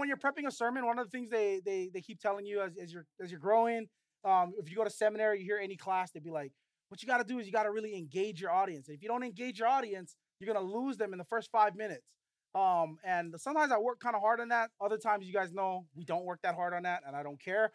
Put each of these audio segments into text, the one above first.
when you're prepping a sermon, one of the things they keep telling you as you're growing, if you go to seminary, you hear any class, they'd be like, what you got to do is you got to really engage your audience. And if you don't engage your audience, you're going to lose them in the first 5 minutes. And sometimes I work kind of hard on that. Other times, you guys know we don't work that hard on that, and I don't care.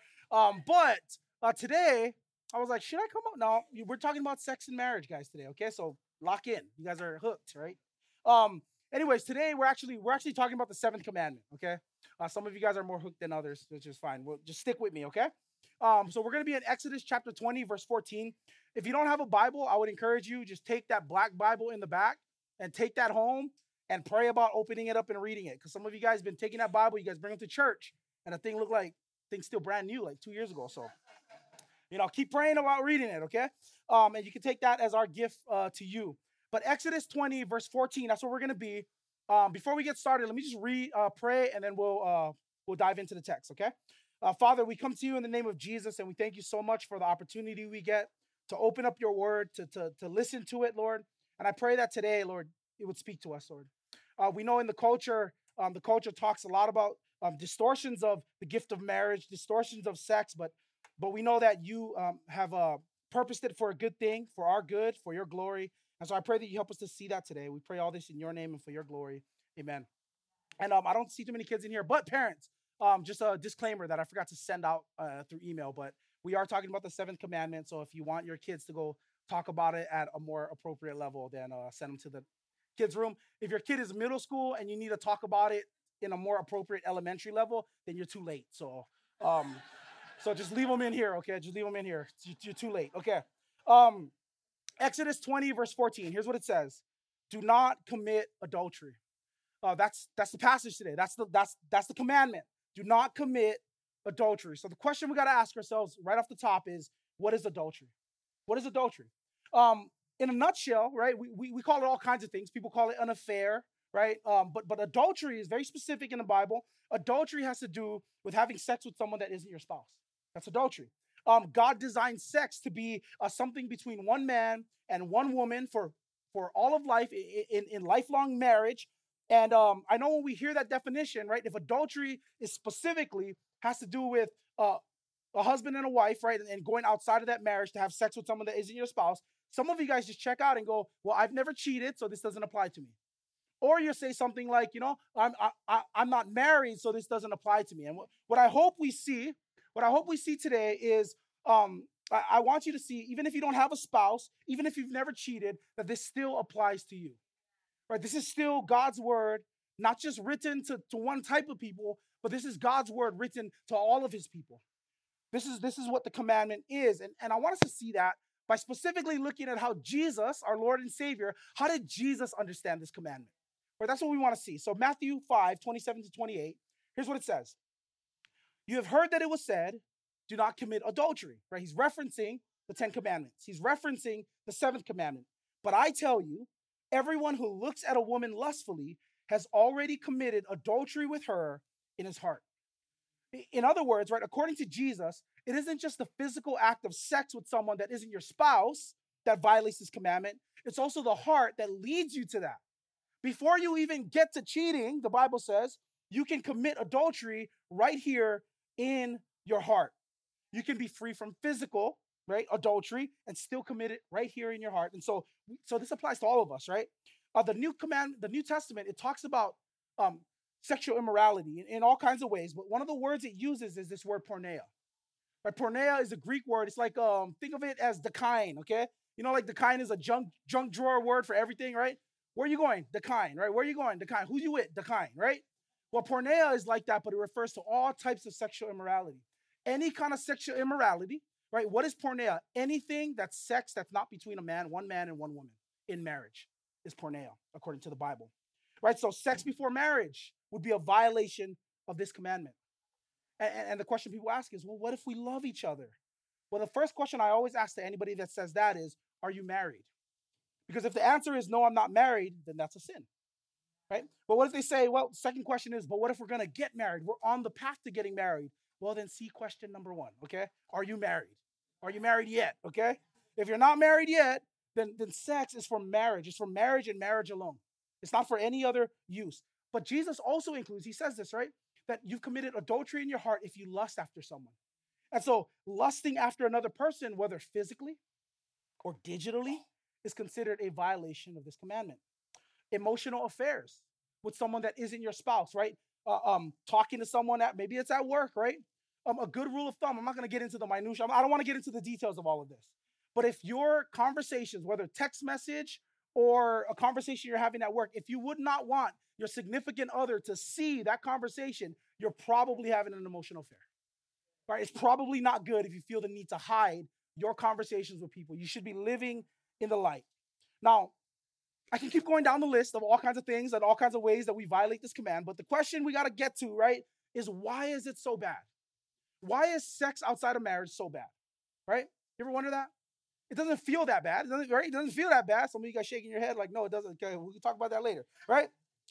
But today, I was like, should I come up? No, we're talking about sex and marriage, guys, today. Okay, so lock in. You guys are hooked, right? Anyways, today we're actually talking about the seventh commandment. Okay, some of you guys are more hooked than others, which is fine. Well, just stick with me, okay? So we're going to be in Exodus chapter 20, verse 14. If you don't have a Bible, I would encourage you, just take that black Bible in the back and take that home and pray about opening it up and reading it. Because some of you guys have been taking that Bible, you guys bring it to church, and the thing's still brand new, like 2 years ago. So, keep praying about reading it, okay? And you can take that as our gift to you. But Exodus 20, verse 14, that's where we're going to be. Before we get started, let me just pray, and then we'll dive into the text, okay? Father, we come to you in the name of Jesus, and we thank you so much for the opportunity we get to open up your word, to listen to it, Lord. And I pray that today, Lord, it would speak to us, Lord. We know in the culture talks a lot about distortions of the gift of marriage, distortions of sex, but we know that you have purposed it for a good thing, for our good, for your glory. And so I pray that you help us to see that today. We pray all this in your name and for your glory. Amen. And I don't see too many kids in here, but parents, just a disclaimer that I forgot to send out through email, but we are talking about the seventh commandment. So if you want your kids to go talk about it at a more appropriate level, then send them to the kids' room. If your kid is middle school and you need to talk about it in a more appropriate elementary level, then you're too late. So so just leave them in here, okay? Just leave them in here. You're too late, okay? Exodus 20, verse 14. Here's what it says. Do not commit adultery. That's the passage today. That's the commandment. Do not commit adultery. So the question we got to ask ourselves right off the top is, what is adultery? What is adultery? In a nutshell, right, we call it all kinds of things. People call it an affair, right? But adultery is very specific in the Bible. Adultery has to do with having sex with someone that isn't your spouse. That's adultery. God designed sex to be something between one man and one woman for all of life in lifelong marriage. And I know when we hear that definition, right, if adultery is specifically has to do with a husband and a wife, right, and going outside of that marriage to have sex with someone that isn't your spouse, some of you guys just check out and go, well, I've never cheated, so this doesn't apply to me. Or you say something like, I'm not married, so this doesn't apply to me. And what I hope we see today is I want you to see, even if you don't have a spouse, even if you've never cheated, that this still applies to you. Right? This is still God's word, not just written to one type of people, but this is God's word written to all of his people. This is what the commandment is. And I want us to see that by specifically looking at how Jesus, our Lord and Savior, how did Jesus understand this commandment? Right? That's what we want to see. So Matthew 5, 27 to 28, here's what it says. You have heard that it was said, do not commit adultery. Right? He's referencing the 10 commandments. He's referencing the seventh commandment. But I tell you, everyone who looks at a woman lustfully has already committed adultery with her in his heart. In other words, right, according to Jesus, it isn't just the physical act of sex with someone that isn't your spouse that violates this commandment. It's also the heart that leads you to that. Before you even get to cheating, the Bible says, you can commit adultery right here in your heart. You can be free from physical, right, adultery, and still commit it right here in your heart. And so this applies to all of us, right? The New Testament, it talks about sexual immorality in all kinds of ways, but one of the words it uses is this word porneia. Right? Porneia is a Greek word. It's like think of it as dakine, okay? Like dakine is a junk drawer word for everything, right? Where are you going? Dakine, right? Where are you going? Dakine. Who you with? Dakine, right? Well, porneia is like that, but it refers to all types of sexual immorality. Any kind of sexual immorality, right? What is porneia? Anything that's sex that's not between one man and one woman in marriage is porneia, according to the Bible, right? So sex before marriage would be a violation of this commandment. And the question people ask is, well, what if we love each other? Well, the first question I always ask to anybody that says that is, are you married? Because if the answer is no, I'm not married, then that's a sin, right? But what if they say, well, second question is, but what if we're going to get married? We're on the path to getting married. Well, then see question number 1, okay? Are you married? Are you married yet, okay? If you're not married yet, then sex is for marriage. It's for marriage and marriage alone. It's not for any other use. But Jesus also includes, he says this, right? that you've committed adultery in your heart if you lust after someone. And so lusting after another person, whether physically or digitally, is considered a violation of this commandment. Emotional affairs with someone that isn't your spouse, right? Talking to someone that maybe it's at work, right? A good rule of thumb, I'm not going to get into the minutia. I don't want to get into the details of all of this. But if your conversations, whether text message or a conversation you're having at work, if you would not want your significant other to see that conversation, you're probably having an emotional affair, right? It's probably not good if you feel the need to hide your conversations with people. You should be living in the light. Now, I can keep going down the list of all kinds of things and all kinds of ways that we violate this command, but the question we got to get to, right, is why is it so bad? Why is sex outside of marriage so bad, right? You ever wonder that? It doesn't feel that bad, right? It doesn't feel that bad. Some of you guys shaking your head like, no, it doesn't. Okay, we can talk about that later, right?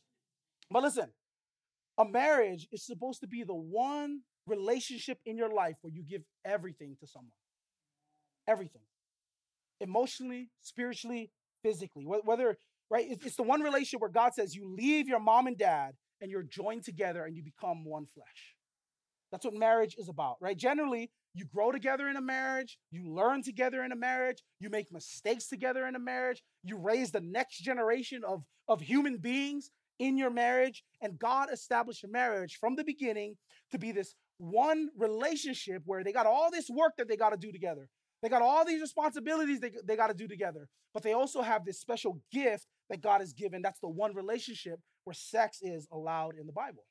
But listen, a marriage is supposed to be the one relationship in your life where you give everything to someone. Everything. Emotionally, spiritually, physically. Whether, right? It's the one relationship where God says you leave your mom and dad and you're joined together and you become one flesh. That's what marriage is about, right? Generally, you grow together in a marriage, you learn together in a marriage, you make mistakes together in a marriage, you raise the next generation of human beings in your marriage, and God established a marriage from the beginning to be this one relationship where they got all this work that they got to do together. They got all these responsibilities they got to do together, but they also have this special gift that God has given. That's the one relationship where sex is allowed in the Bible.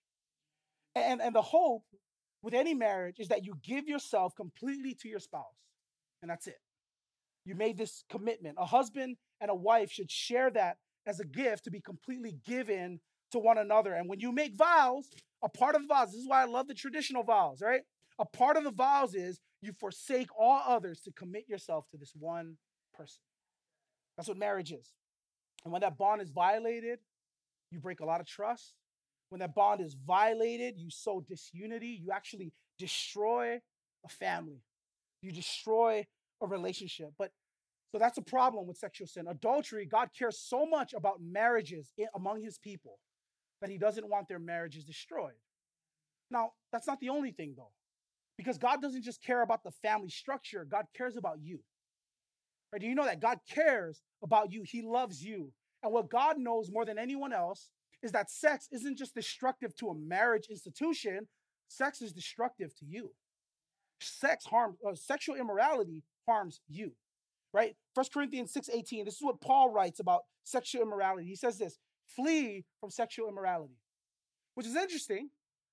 And the hope with any marriage is that you give yourself completely to your spouse, and that's it. You made this commitment. A husband and a wife should share that as a gift to be completely given to one another. And when you make vows, a part of the vows, this is why I love the traditional vows, right? A part of the vows is you forsake all others to commit yourself to this one person. That's what marriage is. And when that bond is violated, you break a lot of trust. When that bond is violated, you sow disunity. You actually destroy a family. You destroy a relationship. But so that's a problem with sexual sin. Adultery, God cares so much about marriages among his people that he doesn't want their marriages destroyed. Now, that's not the only thing, though, because God doesn't just care about the family structure. God cares about you. Right? Do you know that God cares about you? He loves you. And what God knows more than anyone else is that sex isn't just destructive to a marriage institution. Sex is destructive to you. Sexual immorality harms you, right? 1 Corinthians 6:18, this is what Paul writes about sexual immorality. He says this, flee from sexual immorality, which is interesting.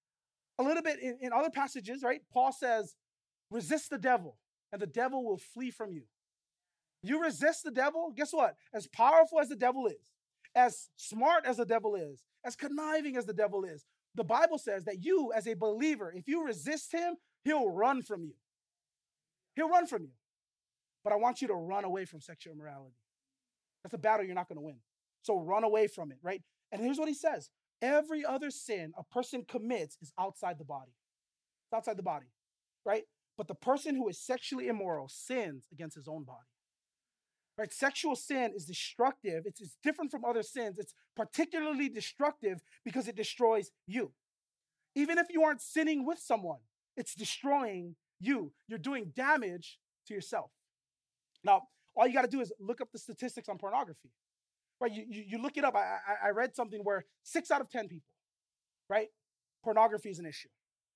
A little bit in other passages, right? Paul says, resist the devil and the devil will flee from you. You resist the devil, guess what? As powerful as the devil is, as smart as the devil is, as conniving as the devil is, the Bible says that you, as a believer, if you resist him, he'll run from you. He'll run from you. But I want you to run away from sexual immorality. That's a battle you're not going to win. So run away from it, right? And here's what he says. Every other sin a person commits is outside the body. It's outside the body, right? But the person who is sexually immoral sins against his own body. Right? Sexual sin is destructive. It's different from other sins. It's particularly destructive because it destroys you. Even if you aren't sinning with someone, it's destroying you. You're doing damage to yourself. Now, all you got to do is look up the statistics on pornography. Right? You look it up. I read something where 6 out of 10 people, right? Pornography is an issue.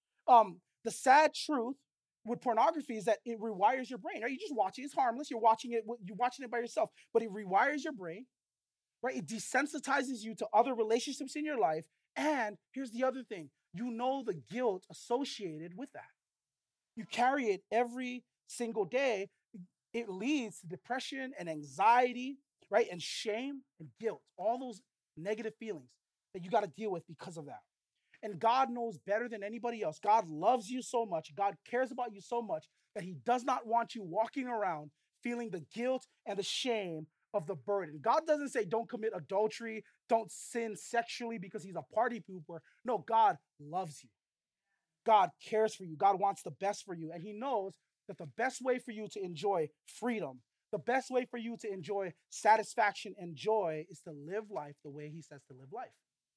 The sad truth with pornography is that it rewires your brain. Right? You're just watching. It's harmless. You're watching it by yourself, but it rewires your brain. Right? It desensitizes you to other relationships in your life. And here's the other thing. You know the guilt associated with that. You carry it every single day. It leads to depression and anxiety, right? And shame and guilt, all those negative feelings that you got to deal with because of that. And God knows better than anybody else. God loves you so much. God cares about you so much that he does not want you walking around feeling the guilt and the shame of the burden. God doesn't say don't commit adultery, don't sin sexually because he's a party pooper. No, God loves you. God cares for you. God wants the best for you. And he knows that the best way for you to enjoy freedom, the best way for you to enjoy satisfaction and joy is to live life the way he says to live life.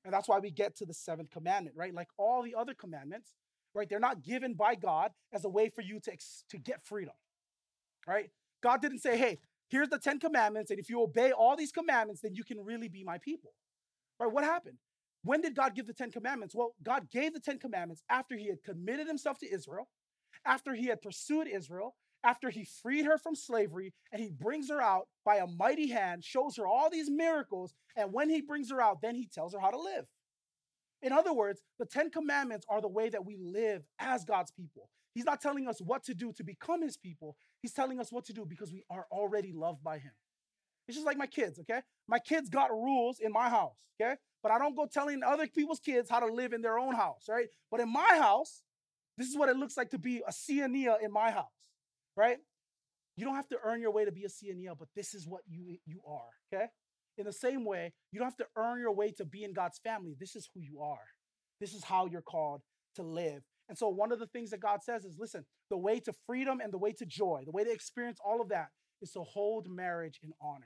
And that's why we get to the seventh commandment, right? Like all the other commandments, right? They're not given by God as a way for you to get freedom, right? God didn't say, hey, here's the 10 commandments, and if you obey all these commandments, then you can really be my people, right? What happened? When did God give the 10 commandments? Well, God gave the 10 commandments after he had committed himself to Israel, after he had pursued Israel, after he freed her from slavery, and he brings her out by a mighty hand, shows her all these miracles, and when he brings her out, then he tells her how to live. In other words, the 10 commandments are the way that we live as God's people. He's not telling us what to do to become his people. He's telling us what to do because we are already loved by him. It's just like my kids, okay? My kids got rules in my house, okay? But I don't go telling other people's kids how to live in their own house, right? But in my house, this is what it looks like to be a Sia in my house, right? You don't have to earn your way to be a Sia, but this is what you are, okay? In the same way, you don't have to earn your way to be in God's family. This is who you are. This is how you're called to live. And so one of the things that God says is, listen, the way to freedom and the way to joy, the way to experience all of that is to hold marriage in honor,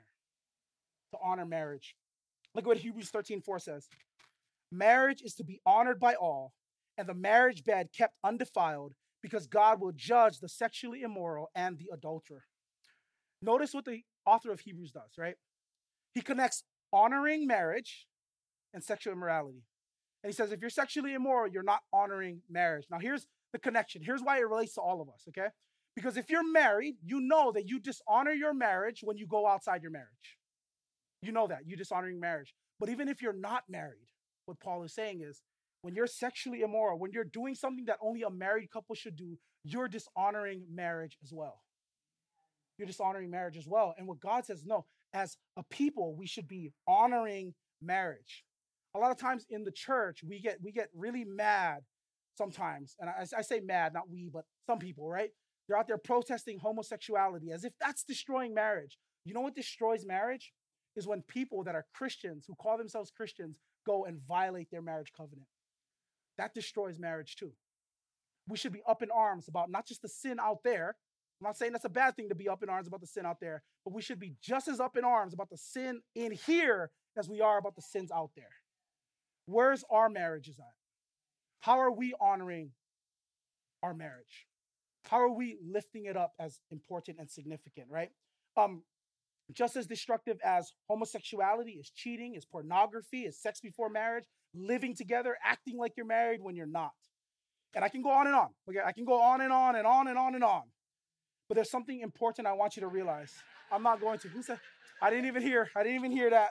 to honor marriage. Look at what Hebrews 13:4 says. Marriage is to be honored by all, and the marriage bed kept undefiled, because God will judge the sexually immoral and the adulterer. Notice what the author of Hebrews does, right? He connects honoring marriage and sexual immorality. And he says, if you're sexually immoral, you're not honoring marriage. Now, here's the connection. Here's why it relates to all of us, okay? Because if you're married, you know that you dishonor your marriage when you go outside your marriage. You know that. You dishonoring marriage. But even if you're not married, what Paul is saying is, when you're sexually immoral, when you're doing something that only a married couple should do, you're dishonoring marriage as well. You're dishonoring marriage as well. And what God says, no, as a people, we should be honoring marriage. A lot of times in the church, we get really mad sometimes. And I say mad, not we, but some people, right? They're out there protesting homosexuality as if that's destroying marriage. You know what destroys marriage? Is when people that are Christians, who call themselves Christians, go and violate their marriage covenant. That destroys marriage too. We should be up in arms about not just the sin out there. I'm not saying that's a bad thing to be up in arms about the sin out there, but we should be just as up in arms about the sin in here as we are about the sins out there. Where's our marriages at? How are we honoring our marriage? How are we lifting it up as important and significant, right? Just as destructive as homosexuality is cheating, is pornography, is sex before marriage, living together, acting like you're married when you're not. And I can go on and on. Okay, I can go on and on and on and on and on. But there's something important I want you to realize. I'm not going to. Who said? I didn't even hear that.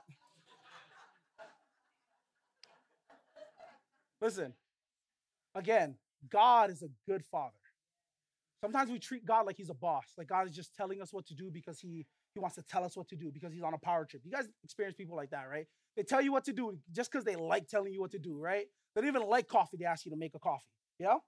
Listen, again, God is a good father. Sometimes we treat God like he's a boss, like God is just telling us what to do because he wants to tell us what to do because he's on a power trip. You guys experience people like that, right? They tell you what to do just because they like telling you what to do, right? They don't even like coffee. They ask you to make a coffee, yeah?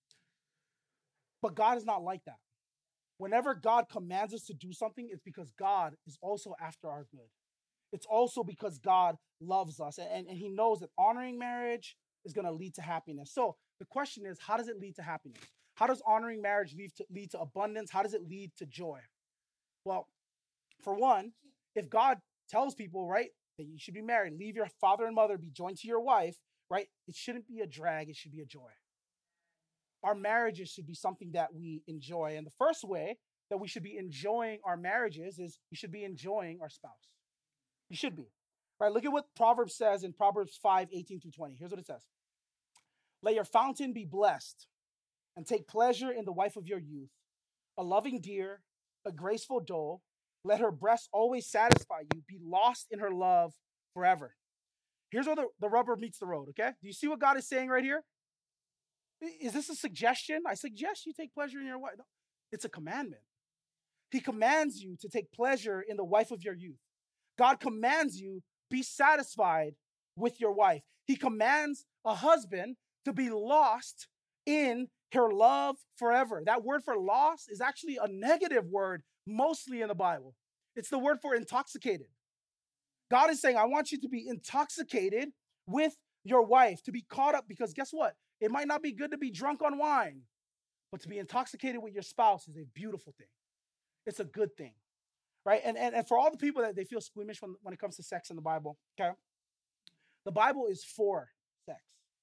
But God is not like that. Whenever God commands us to do something, it's because God is also after our good. It's also because God loves us, and he knows that honoring marriage is going to lead to happiness. So the question is, how does it lead to happiness? How does honoring marriage lead to abundance? How does it lead to joy? Well, for one, if God tells people, right, that you should be married, leave your father and mother, be joined to your wife, right, it shouldn't be a drag, it should be a joy. Our marriages should be something that we enjoy. And the first way that we should be enjoying our marriages is we should be enjoying our spouse. You should be. Right? Look at what Proverbs says in Proverbs 5:18-20. Here's what it says. Let your fountain be blessed, and take pleasure in the wife of your youth, a loving deer, a graceful doe. Let her breast always satisfy you. Be lost in her love forever. Here's where the rubber meets the road, okay? Do you see what God is saying right here? Is this a suggestion? I suggest you take pleasure in your wife. No, it's a commandment. He commands you to take pleasure in the wife of your youth. God commands you, be satisfied with your wife. He commands a husband to be lost in her love forever. That word for lost is actually a negative word mostly in the Bible. It's the word for intoxicated. God is saying, I want you to be intoxicated with your wife, to be caught up, because guess what? It might not be good to be drunk on wine, but to be intoxicated with your spouse is a beautiful thing. It's a good thing, right? And for all the people that they feel squeamish when it comes to sex in the Bible, okay? The Bible is for sex.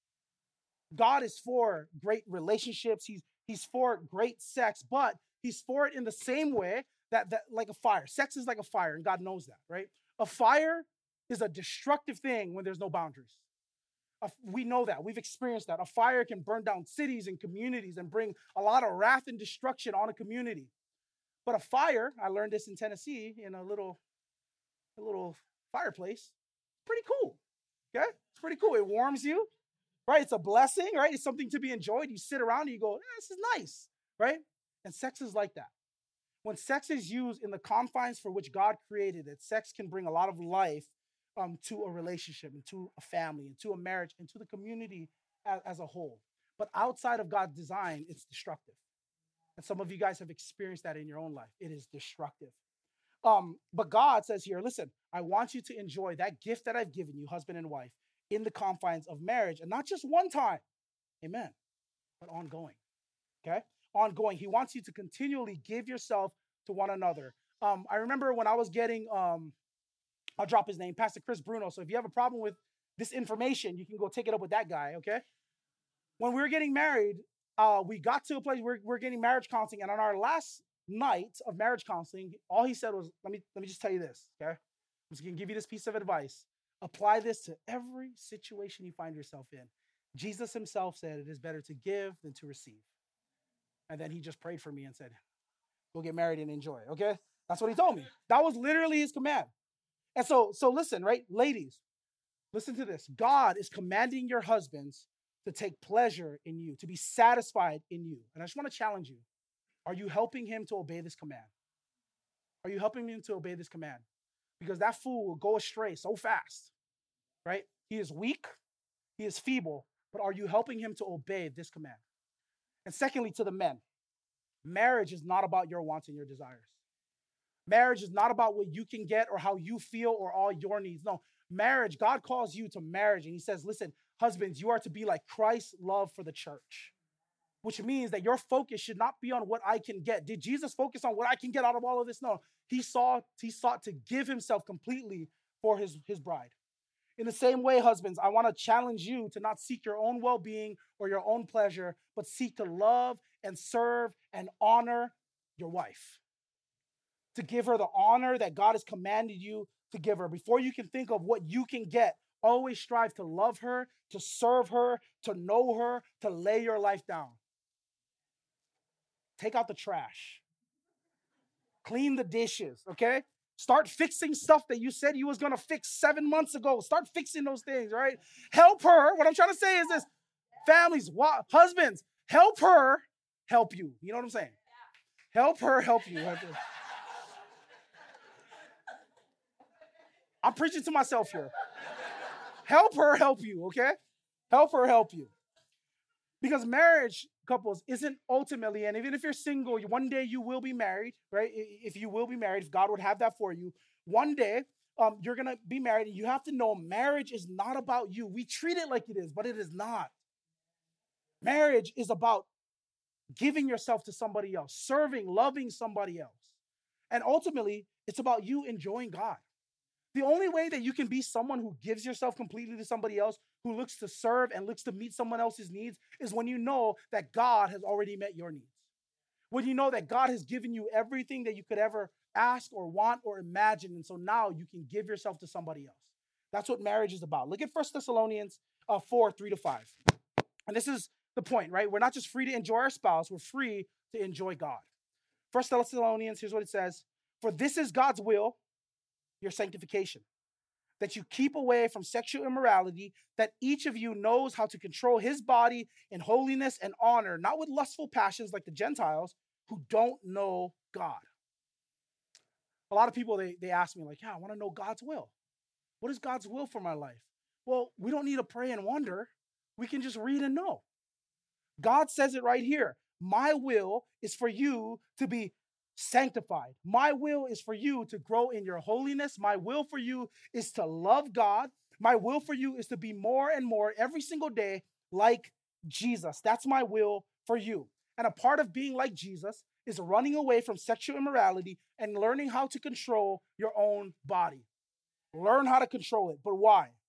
God is for great relationships. He's for great sex, but he's for it in the same way that like a fire. Sex is like a fire, and God knows that, right? A fire is a destructive thing when there's no boundaries. We know that. We've experienced that. A fire can burn down cities and communities and bring a lot of wrath and destruction on a community. But a fire, I learned this in Tennessee in a little fireplace, pretty cool. Okay? It's pretty cool. It warms you, right? It's a blessing, right? It's something to be enjoyed. You sit around and you go, this is nice, right? And sex is like that. When sex is used in the confines for which God created it, sex can bring a lot of life to a relationship, into a family, into a marriage, into the community as a whole. But outside of God's design, it's destructive. And some of you guys have experienced that in your own life. It is destructive. But God says here, listen, I want you to enjoy that gift that I've given you, husband and wife, in the confines of marriage, and not just one time, amen, but ongoing, okay? Ongoing. He wants you to continually give yourself to one another. I remember when I was getting, I'll drop his name, Pastor Chris Bruno. So if you have a problem with this information, you can go take it up with that guy, okay? When we were getting married, we got to a place where we're getting marriage counseling, and on our last night of marriage counseling, all he said was, let me just tell you this, okay? I'm just going to give you this piece of advice. Apply this to every situation you find yourself in. Jesus himself said it is better to give than to receive. And then he just prayed for me and said, go get married and enjoy, okay? That's what he told me. That was literally his command. And so listen, right? Ladies, listen to this. God is commanding your husbands to take pleasure in you, to be satisfied in you. And I just want to challenge you. Are you helping him to obey this command? Are you helping him to obey this command? Because that fool will go astray so fast, right? He is weak, he is feeble, but are you helping him to obey this command? And secondly, to the men, marriage is not about your wants and your desires. Marriage is not about what you can get or how you feel or all your needs. No, marriage, God calls you to marriage, and he says, listen, husbands, you are to be like Christ's love for the church, which means that your focus should not be on what I can get. Did Jesus focus on what I can get out of all of this? No, he sought to give himself completely for his bride. In the same way, husbands, I want to challenge you to not seek your own well-being or your own pleasure, but seek to love and serve and honor your wife. To give her the honor that God has commanded you to give her. Before you can think of what you can get, always strive to love her, to serve her, to know her, to lay your life down. Take out the trash. Clean the dishes, okay? Start fixing stuff that you said you was going to fix 7 months ago. Start fixing those things, right? Help her. What I'm trying to say is this. Families, husbands, help her help you. You know what I'm saying? Help her help you. I'm preaching to myself here. Help her help you, okay? Help her help you. Because marriage, couples, isn't ultimately, and even if you're single, one day you will be married, right? If you will be married, if God would have that for you, one day you're going to be married, and you have to know marriage is not about you. We treat it like it is, but it is not. Marriage is about giving yourself to somebody else, serving, loving somebody else. And ultimately, it's about you enjoying God. The only way that you can be someone who gives yourself completely to somebody else, who looks to serve and looks to meet someone else's needs, is when you know that God has already met your needs. When you know that God has given you everything that you could ever ask or want or imagine, and so now you can give yourself to somebody else. That's what marriage is about. Look at 1 Thessalonians 4, 3-5. And this is the point, right? We're not just free to enjoy our spouse, we're free to enjoy God. 1 Thessalonians, here's what it says. For this is God's will, your sanctification, that you keep away from sexual immorality, that each of you knows how to control his body in holiness and honor, not with lustful passions like the Gentiles who don't know God. A lot of people, they ask me like, yeah, I want to know God's will. What is God's will for my life? Well, we don't need to pray and wonder. We can just read and know. God says it right here. My will is for you to be sanctified. My will is for you to grow in your holiness. My will for you is to love God. My will for you is to be more and more every single day like Jesus. That's my will for you. And a part of being like Jesus is running away from sexual immorality and learning how to control your own body. Learn how to control it. But why?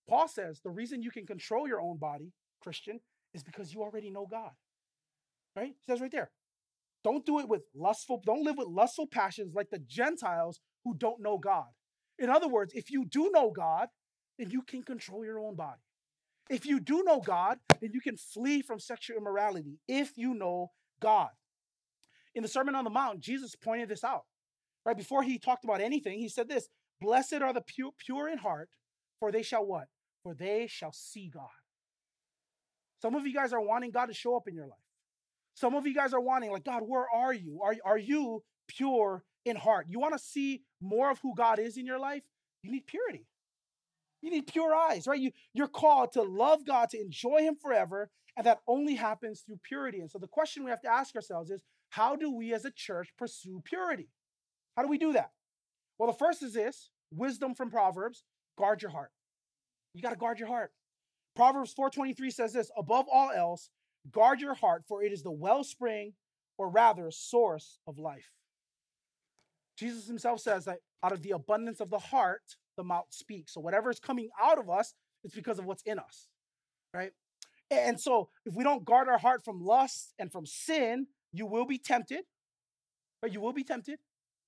Paul says the reason you can control your own body, Christian, is because you already know God. Right? It says right there. Don't live with lustful passions like the Gentiles who don't know God. In other words, if you do know God, then you can control your own body. If you do know God, then you can flee from sexual immorality if you know God. In the Sermon on the Mount, Jesus pointed this out. Right before he talked about anything, he said this, blessed are the pure in heart, for they shall what? For they shall see God. Some of you guys are wanting God to show up in your life. Some of you guys are wanting, like, God, where are you? Are you pure in heart? You want to see more of who God is in your life? You need purity. You need pure eyes, right? You're called to love God, to enjoy him forever, and that only happens through purity. And so the question we have to ask ourselves is, how do we as a church pursue purity? How do we do that? Well, the first is this, wisdom from Proverbs, guard your heart. You got to guard your heart. Proverbs 4:23 says this, above all else, guard your heart, for it is the wellspring, or rather, source of life. Jesus himself says that out of the abundance of the heart, the mouth speaks. So whatever is coming out of us, it's because of what's in us, right? And so if we don't guard our heart from lust and from sin, you will be tempted, right? You will be tempted.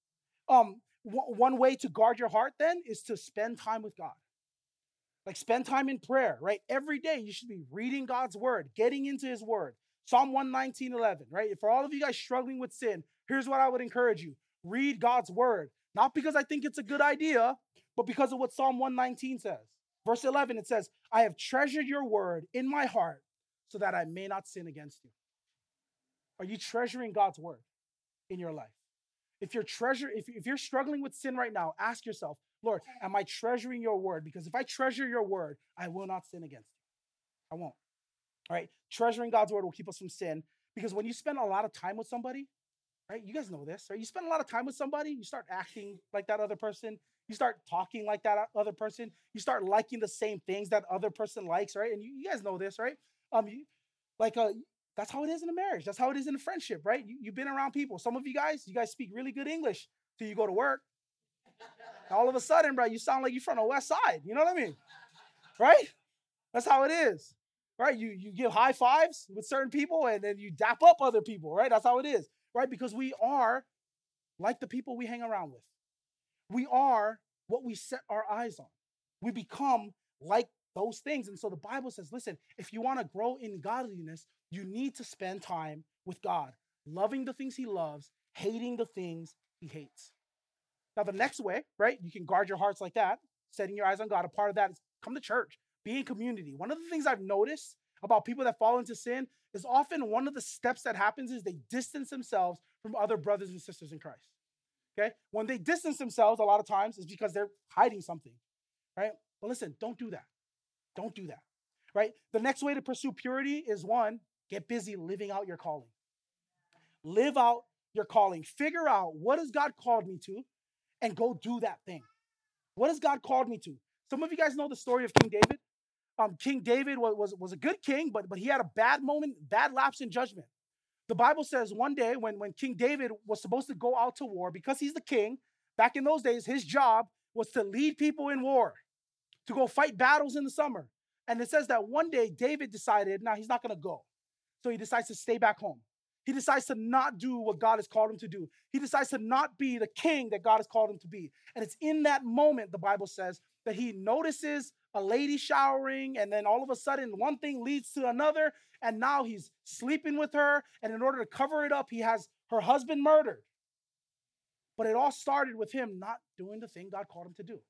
One way to guard your heart then is to spend time with God. Like spend time in prayer, right? Every day you should be reading God's word, getting into his word. Psalm 119:11, right? For all of you guys struggling with sin, here's what I would encourage you. Read God's word. Not because I think it's a good idea, but because of what Psalm 119 says. Verse 11, it says, I have treasured your word in my heart so that I may not sin against you. Are you treasuring God's word in your life? If you're struggling with sin right now, ask yourself, Lord, am I treasuring your word? Because if I treasure your word, I will not sin against you. I won't. All right. Treasuring God's word will keep us from sin. Because when you spend a lot of time with somebody, right? You guys know this, right? You spend a lot of time with somebody, you start acting like that other person. You start talking like that other person. You start liking the same things that other person likes, right? And you guys know this, right? That's how it is in a marriage. That's how it is in a friendship, right? You've been around people. Some of you guys speak really good English till you go to work. All of a sudden, bro, you sound like you're from the West Side. You know what I mean? Right? That's how it is. Right? You give high fives with certain people and then you dap up other people, right? That's how it is. Right? Because we are like the people we hang around with. We are what we set our eyes on. We become like those things. And so the Bible says, listen, if you want to grow in godliness, you need to spend time with God, loving the things he loves, hating the things he hates. Now, the next way, right, you can guard your hearts like that, setting your eyes on God. A part of that is come to church, be in community. One of the things I've noticed about people that fall into sin is often one of the steps that happens is they distance themselves from other brothers and sisters in Christ. Okay? When they distance themselves, a lot of times, it's because they're hiding something, right? But listen, don't do that. Don't do that, right? The next way to pursue purity is one, get busy living out your calling. Live out your calling. Figure out what has God called me to and go do that thing. What has God called me to? Some of you guys know the story of King David. King David was a good king, but he had a bad lapse in judgment. The Bible says one day when King David was supposed to go out to war, because he's the king, back in those days, his job was to lead people in war, to go fight battles in the summer. And it says that one day David decided, now he's not going to go. So he decides to stay back home. He decides to not do what God has called him to do. He decides to not be the king that God has called him to be. And it's in that moment, the Bible says, that he notices a lady showering, and then all of a sudden one thing leads to another, and now he's sleeping with her, and in order to cover it up, he has her husband murdered. But it all started with him not doing the thing God called him to do.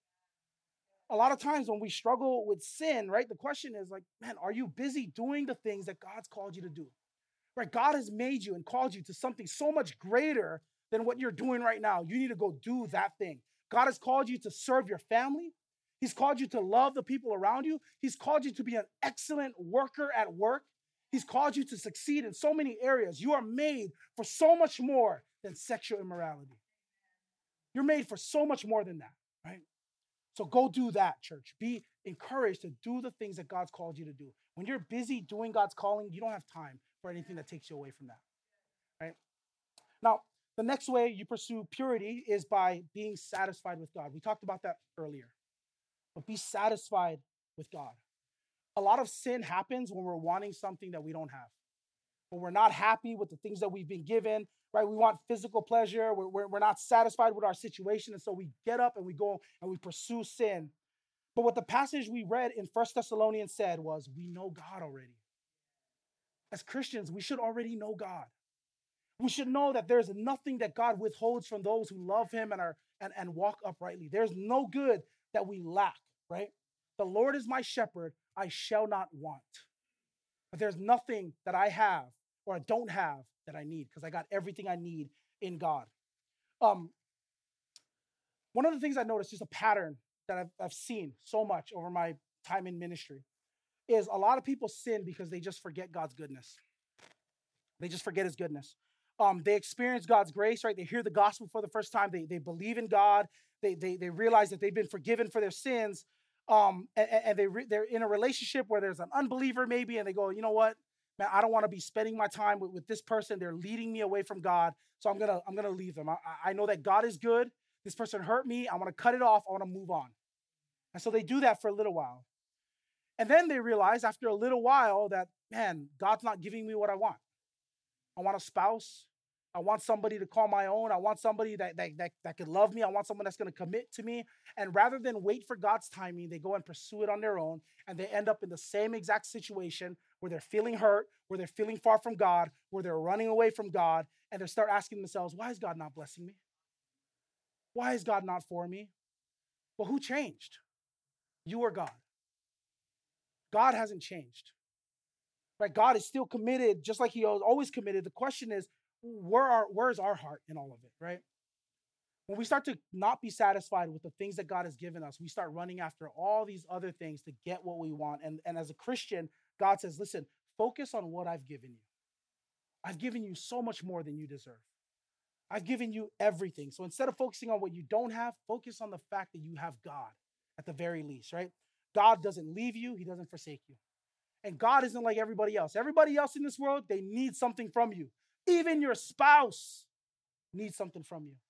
A lot of times when we struggle with sin, right, the question is like, man, are you busy doing the things that God's called you to do? Right? God has made you and called you to something so much greater than what you're doing right now. You need to go do that thing. God has called you to serve your family. He's called you to love the people around you. He's called you to be an excellent worker at work. He's called you to succeed in so many areas. You are made for so much more than sexual immorality. You're made for so much more than that, right? So go do that, church. Be encouraged to do the things that God's called you to do. When you're busy doing God's calling, you don't have time for anything that takes you away from that, right? Now, the next way you pursue purity is by being satisfied with God. We talked about that earlier. But be satisfied with God. A lot of sin happens when we're wanting something that we don't have. When we're not happy with the things that we've been given, right? We want physical pleasure. We're not satisfied with our situation. And so we get up and we go and we pursue sin. But what the passage we read in 1 Thessalonians said was, we know God already. As Christians, we should already know God. We should know that there's nothing that God withholds from those who love him and walk uprightly. There's no good that we lack, right? The Lord is my shepherd, I shall not want. But there's nothing that I have or I don't have that I need, because I got everything I need in God. One of the things I noticed, just a pattern that I've seen so much over my time in ministry, is a lot of people sin because they just forget God's goodness. They just forget his goodness. They experience God's grace, right? They hear the gospel for the first time. They believe in God. They realize that they've been forgiven for their sins. And they're in a relationship where there's an unbeliever maybe, and they go, you know what, man, I don't want to be spending my time with this person. They're leading me away from God, so I'm gonna leave them. I know that God is good. This person hurt me. I want to cut it off. I want to move on. And so they do that for a little while. And then they realize after a little while that, man, God's not giving me what I want. I want a spouse. I want somebody to call my own. I want somebody that could love me. I want someone that's going to commit to me. And rather than wait for God's timing, they go and pursue it on their own. And they end up in the same exact situation where they're feeling hurt, where they're feeling far from God, where they're running away from God. And they start asking themselves, why is God not blessing me? Why is God not for me? Well, who changed? You or God? God hasn't changed. Right? God is still committed, just like he was always committed. The question is, where's our heart in all of it, right? When we start to not be satisfied with the things that God has given us, we start running after all these other things to get what we want. And as a Christian, God says, listen, focus on what I've given you. I've given you so much more than you deserve. I've given you everything. So instead of focusing on what you don't have, focus on the fact that you have God at the very least, right? God doesn't leave you. He doesn't forsake you. And God isn't like everybody else. Everybody else in this world, they need something from you. Even your spouse needs something from you.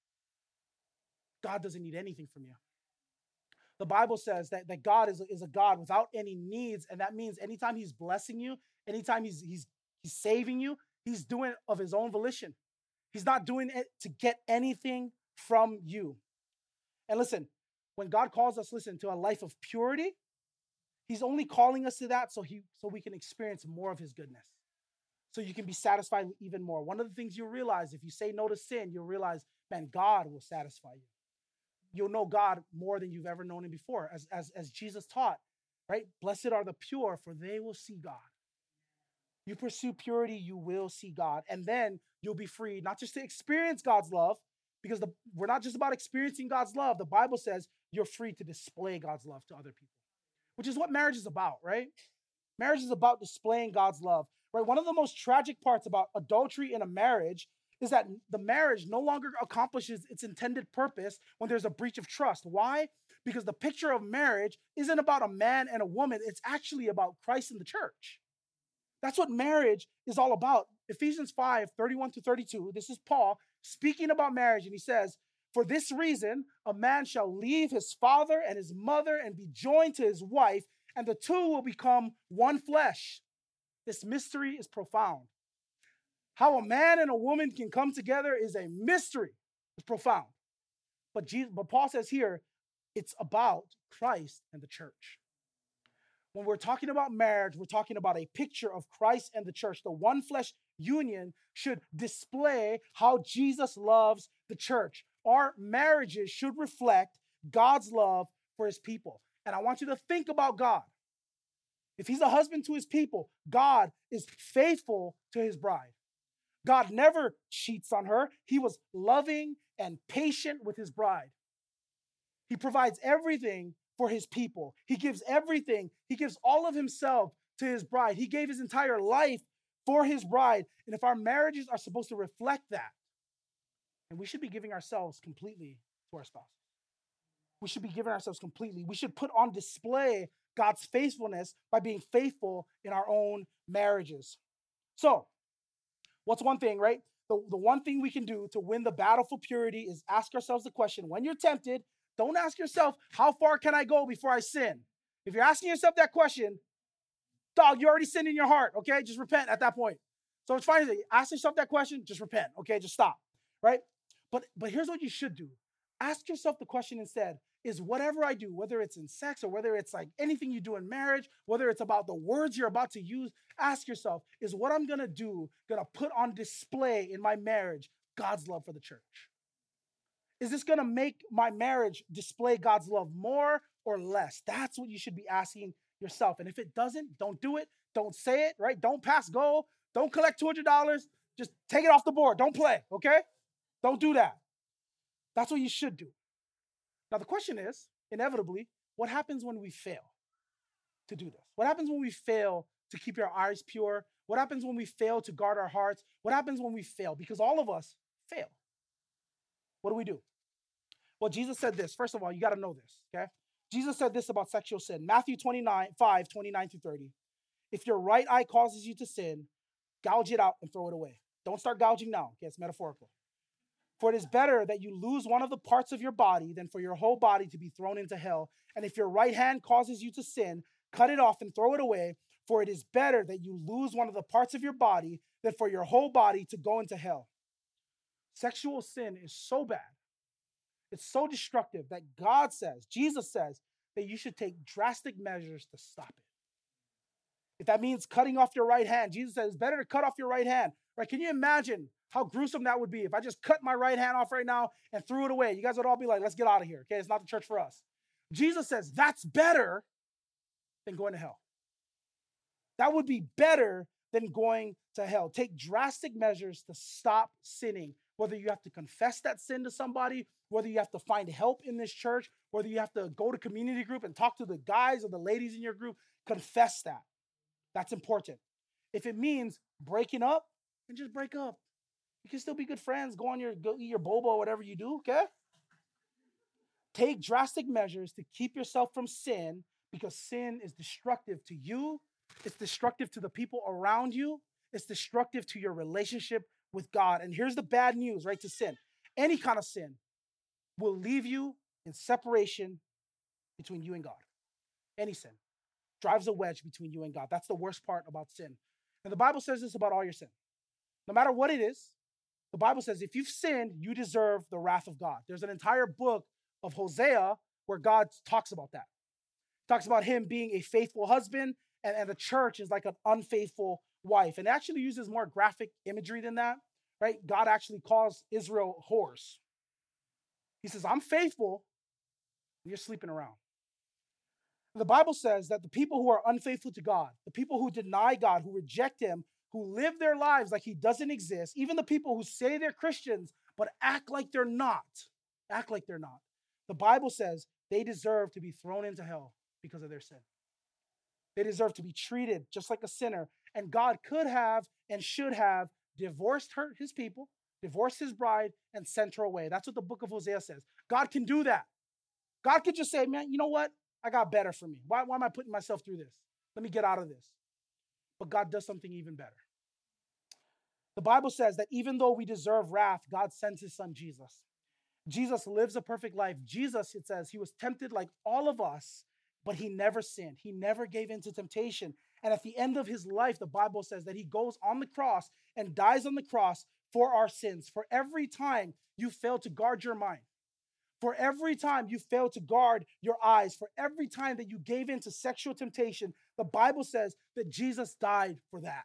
God doesn't need anything from you. The Bible says that God is a God without any needs. And that means anytime he's blessing you, anytime he's saving you, he's doing it of his own volition. He's not doing it to get anything from you. And listen, when God calls us, to a life of purity, he's only calling us to that so we can experience more of his goodness. So you can be satisfied even more. One of the things you'll realize, if you say no to sin, you'll realize, man, God will satisfy you. You'll know God more than you've ever known him before. As Jesus taught, right? Blessed are the pure, for they will see God. You pursue purity, you will see God. And then you'll be free, not just to experience God's love, because we're not just about experiencing God's love. The Bible says you're free to display God's love to other people, which is what marriage is about, right? Marriage is about displaying God's love, right? One of the most tragic parts about adultery in a marriage is that the marriage no longer accomplishes its intended purpose when there's a breach of trust. Why? Because the picture of marriage isn't about a man and a woman. It's actually about Christ and the church. That's what marriage is all about. Ephesians 5:31-32, this is Paul speaking about marriage, and he says, for this reason, a man shall leave his father and his mother and be joined to his wife, and the two will become one flesh. This mystery is profound. How a man and a woman can come together is a mystery. It's profound. But Paul says here, it's about Christ and the church. When we're talking about marriage, we're talking about a picture of Christ and the church. The one flesh union should display how Jesus loves the church. Our marriages should reflect God's love for his people. And I want you to think about God. If he's a husband to his people, God is faithful to his bride. God never cheats on her. He was loving and patient with his bride. He provides everything for his people. He gives everything. He gives all of himself to his bride. He gave his entire life for his bride. And if our marriages are supposed to reflect that, and we should be giving ourselves completely to our spouse. We should be giving ourselves completely. We should put on display God's faithfulness by being faithful in our own marriages. So, what's one thing, right? The one thing we can do to win the battle for purity is ask ourselves the question, when you're tempted, don't ask yourself, how far can I go before I sin? If you're asking yourself that question, dog, you already sinned in your heart, okay? Just repent at that point. So it's fine. Ask yourself that question, just repent, okay? Just stop, right? But here's what you should do. Ask yourself the question instead, is whatever I do, whether it's in sex or whether it's like anything you do in marriage, whether it's about the words you're about to use, ask yourself, is what I'm gonna do gonna put on display in my marriage God's love for the church? Is this gonna make my marriage display God's love more or less? That's what you should be asking yourself. And if it doesn't, don't do it. Don't say it, right? Don't pass go. Don't collect $200. Just take it off the board. Don't play, okay? Don't do that. That's what you should do. Now, the question is, inevitably, what happens when we fail to do this? What happens when we fail to keep our eyes pure? What happens when we fail to guard our hearts? What happens when we fail? Because all of us fail. What do? Well, Jesus said this. First of all, you got to know this, okay? Jesus said this about sexual sin. Matthew 5, 29 through 30. If your right eye causes you to sin, gouge it out and throw it away. Don't start gouging now, okay? It's metaphorical. For it is better that you lose one of the parts of your body than for your whole body to be thrown into hell. And if your right hand causes you to sin, cut it off and throw it away. For it is better that you lose one of the parts of your body than for your whole body to go into hell. Sexual sin is so bad. It's so destructive that God says, Jesus says, that you should take drastic measures to stop it. If that means cutting off your right hand, Jesus says it's better to cut off your right hand. Right? Can you imagine how gruesome that would be if I just cut my right hand off right now and threw it away? You guys would all be like, let's get out of here. Okay, it's not the church for us. Jesus says that's better than going to hell. That would be better than going to hell. Take drastic measures to stop sinning. Whether you have to confess that sin to somebody, whether you have to find help in this church, whether you have to go to community group and talk to the guys or the ladies in your group, confess that. That's important. If it means breaking up, then just break up. You can still be good friends. Go eat your boba, whatever you do, okay? Take drastic measures to keep yourself from sin, because sin is destructive to you. It's destructive to the people around you. It's destructive to your relationship with God. And here's the bad news, right, to sin. Any kind of sin will leave you in separation between you and God. Any sin drives a wedge between you and God. That's the worst part about sin. And the Bible says this about all your sin. No matter what it is, the Bible says if you've sinned, you deserve the wrath of God. There's an entire book of Hosea where God talks about that. He talks about him being a faithful husband, and the church is like an unfaithful wife. And it actually uses more graphic imagery than that, right? God actually calls Israel whores. He says, I'm faithful, and you're sleeping around. The Bible says that the people who are unfaithful to God, the people who deny God, who reject him, who live their lives like he doesn't exist, even the people who say they're Christians but act like they're not, the Bible says they deserve to be thrown into hell because of their sin. They deserve to be treated just like a sinner. And God could have and should have divorced his people, divorced his bride, and sent her away. That's what the book of Hosea says. God can do that. God could just say, man, you know what? I got better for me. Why am I putting myself through this? Let me get out of this. But God does something even better. The Bible says that even though we deserve wrath, God sends his son Jesus. Jesus lives a perfect life. Jesus, it says, he was tempted like all of us, but he never sinned. He never gave in to temptation. And at the end of his life, the Bible says that he goes on the cross and dies on the cross for our sins. For every time you fail to guard your mind, for every time you fail to guard your eyes, for every time that you gave in to sexual temptation, the Bible says that Jesus died for that.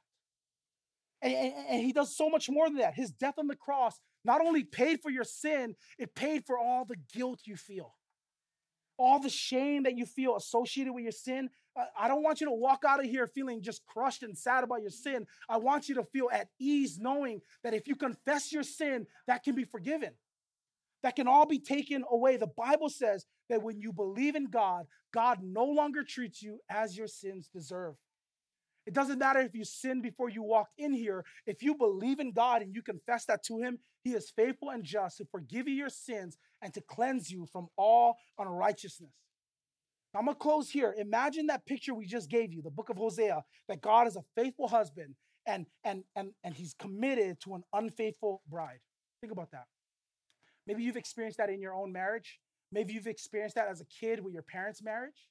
And he does so much more than that. His death on the cross not only paid for your sin, it paid for all the guilt you feel, all the shame that you feel associated with your sin. I don't want you to walk out of here feeling just crushed and sad about your sin. I want you to feel at ease knowing that if you confess your sin, that can be forgiven. That can all be taken away. The Bible says that when you believe in God, God no longer treats you as your sins deserve. It doesn't matter if you sinned before you walked in here. If you believe in God and you confess that to him, he is faithful and just to forgive you your sins and to cleanse you from all unrighteousness. Now, I'm going to close here. Imagine that picture we just gave you, the book of Hosea, that God is a faithful husband and he's committed to an unfaithful bride. Think about that. Maybe you've experienced that in your own marriage. Maybe you've experienced that as a kid with your parents' marriage.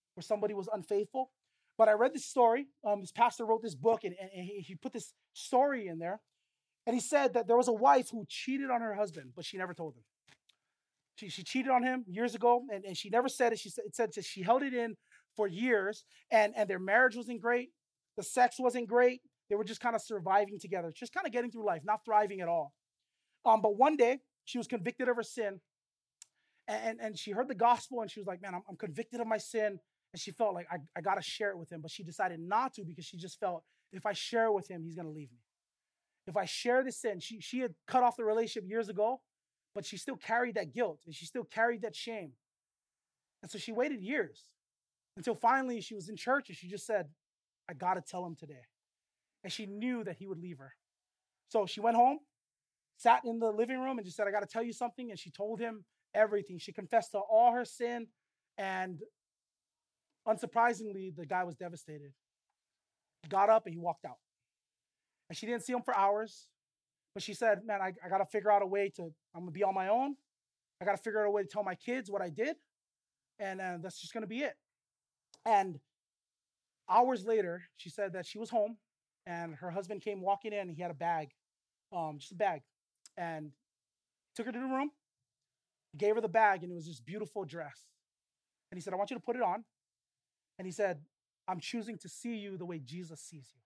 where somebody was unfaithful. But I read this story. This pastor wrote this book, and he put this story in there. And he said that there was a wife who cheated on her husband, but she never told him. She cheated on him years ago, and she never said it. It said she held it in for years, and their marriage wasn't great. The sex wasn't great. They were just kind of surviving together, just kind of getting through life, not thriving at all. But one day, she was convicted of her sin, and she heard the gospel, and she was like, man, I'm convicted of my sin. And she felt like, I got to share it with him. But she decided not to, because she just felt, if I share it with him, he's going to leave me. If I share this sin, she had cut off the relationship years ago, but she still carried that guilt, and she still carried that shame. And so she waited years until finally she was in church, and she just said, I got to tell him today. And she knew that he would leave her. So she went home, sat in the living room, and just said, I got to tell you something. And she told him everything. She confessed to all her sin, and unsurprisingly, the guy was devastated. He got up and he walked out. And she didn't see him for hours. But she said, man, I got to figure out a way I'm going to be on my own. I got to figure out a way to tell my kids what I did. And that's just going to be it. And hours later, she said that she was home, and her husband came walking in, and he had a bag, just a bag. And took her to the room, gave her the bag, and it was this beautiful dress. And he said, I want you to put it on. And he said, I'm choosing to see you the way Jesus sees you.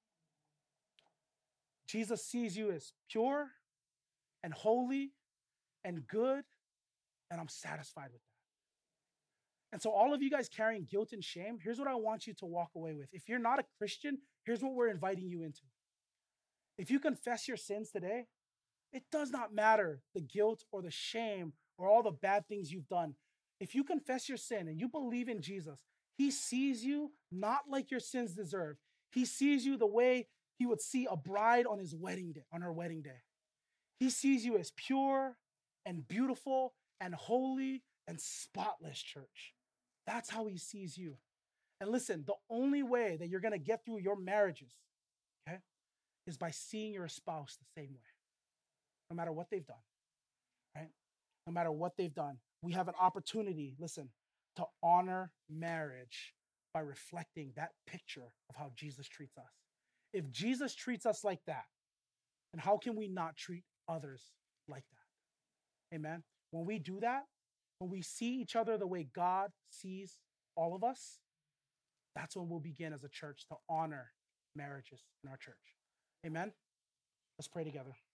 Jesus sees you as pure and holy and good, and I'm satisfied with that. And so all of you guys carrying guilt and shame, here's what I want you to walk away with. If you're not a Christian, here's what we're inviting you into. If you confess your sins today, it does not matter the guilt or the shame or all the bad things you've done. If you confess your sin and you believe in Jesus, he sees you not like your sins deserve. He sees you the way he would see a bride on her wedding day. He sees you as pure and beautiful and holy and spotless, church. That's how he sees you. And listen, the only way that you're going to get through your marriages, okay, is by seeing your spouse the same way, no matter what they've done, right? No matter what they've done. We have an opportunity, listen, to honor marriage by reflecting that picture of how Jesus treats us. If Jesus treats us like that, then how can we not treat others like that? Amen. When we do that, when we see each other the way God sees all of us, that's when we'll begin as a church to honor marriages in our church. Amen. Let's pray together.